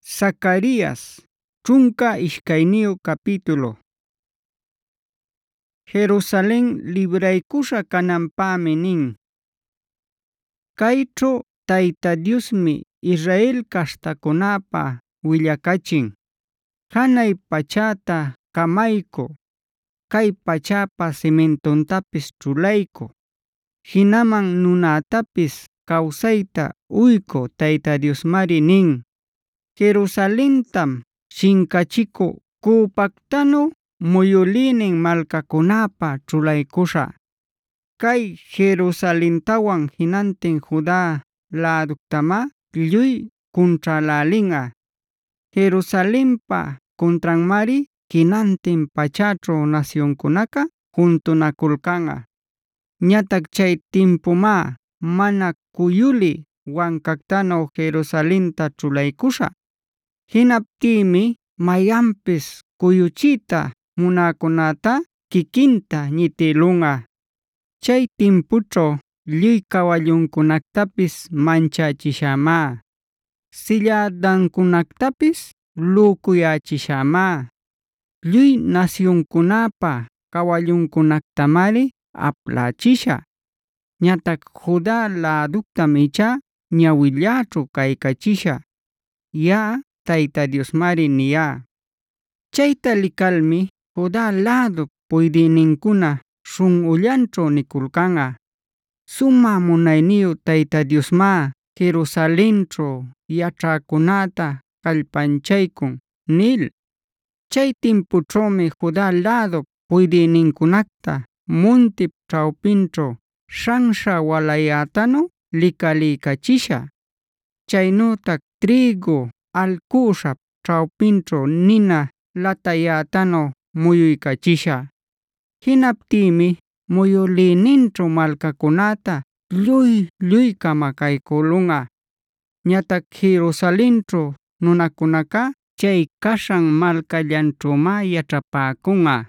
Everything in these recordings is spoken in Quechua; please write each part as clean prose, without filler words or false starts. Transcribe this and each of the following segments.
Zacarias chunka ishkayniyu capítulo. Jerusalén libraykusha kananpami nin. Kaychu Tayta Diosmi Israel castakunapa willakachin. Hanay pachata kamayku, kay pachapa cimentontapis chulayku, hinaman nunatapis kawsayta uyku Tayta Diosmari nin. Jerusalentam shinkachiku kuupaktanu muyulinin malkakunapa chulaykusha. Kay Jerusalentawan hinantin Juda laduktama lluy kuntralalinga. Jerusalenpa kuntranmari hinantin pachachu nacionkunaka juntunakulkanga. Ñatak chay tiempuma mana kuyuli wankaktanu Jerusalenta chulaykusha. Hinaptimi mayanpis kuyuchiyta munakunata kikinta ñitilunga. Chay tiempuchu lluy kawallunkunaktapis manchachishama, silladankunaktapis lukuyachishama. Lluy nacionkunapa kawallunkunaktamari aplachisha. Ñatak Juda laduktam icha ñawillachu kaykachisha. Ya Tayta Diosmari niya. Chayta likalmi Juda ladu puydïninkuna shun'ullanchu nikulkanga: Suma munayniyu Tayta Diosma Jerusalenchu yachäkunata kallpanchaykun nil. Chay tiempuchumi Juda ladu puydïninkunakta muntip chawpinchu shansha walayätanu likaliykachisha. Chaynutak trigu alcushap chawpinchu nina latayätanu muyuykachisha. Hinaptimi muyulïninchu malkakunata lluy kamakaykulunga. Ñatak Jerusalenchu nunakunaka chay kashan malkallanchuma yachapäkunga.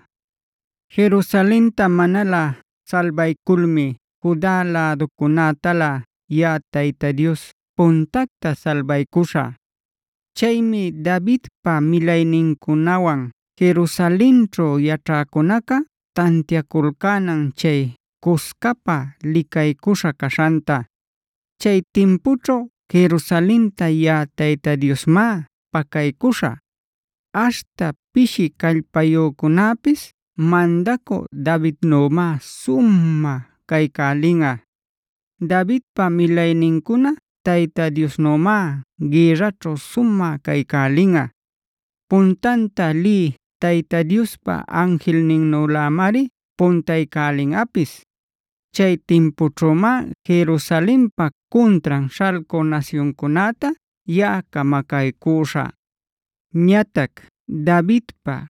Jerusalenta manala salbaykulmi Juda ladukunatala ya Tayta Dios puntakta salbaykusha. Chaymi Davidpa milayninkunawan Jerusalenchu yachäkunaka tantiakulkanan chay kuskapa likaykusha kashanta. Chay tiempuchu Jerusalenta ya Tayta Diosma pakaykusha. Hasta pishi kallpayukunapis mandaku Davidnuma summa kaykalinga. Davidpa milayninkuna Tayta Diosnuma guerrachu summa kaykalinga. Puntanta li Tayta Diospa angelninnulamari puntaykalingapis. Chay tiempuchuma Jerusalenpa kuntran shalku nacionkunata ya kamakaykusha. Ñatak Davidpa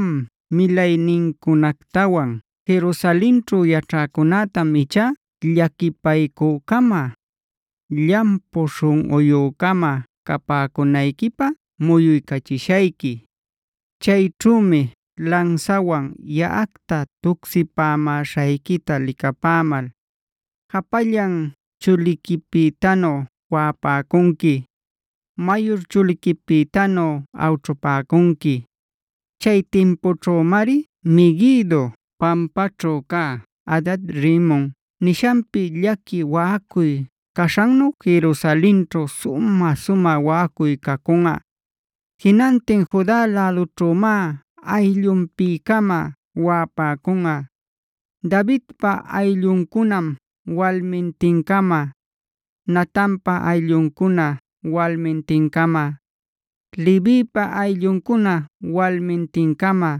milayninkunaktawan Jerusalenchu yachäkunatam icha llakipaykukama, llampu shun'uyukama kapäkunaykipa muyuykachishayki. Chaychumi lansawan yaꞌakta tuksipamashaykita likapamal hapallan chulikipitanu waqapäkunki, mayur chulikipitanu awćhupäkunki. Chay tiempuchumari Meguido pampaćhu kaq Hadad-rimon nishanpi llaki waqakuy kashannu Jerusalenchu suma waqakuy kakunga. Hinantin Juda laduchuma ayllunpikama waqapäkunga. Davidpa ayllunkunam walmintinkama, Natanpa ayllunkuna walmintinkama, Levipa ayllunkuna walmintinkama,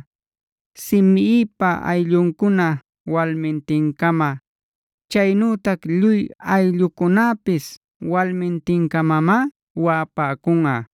Simeipa ayllunkuna walmintinkama. Chaynutak lluy ayllukunapis walmintinkamama waqapäkunga.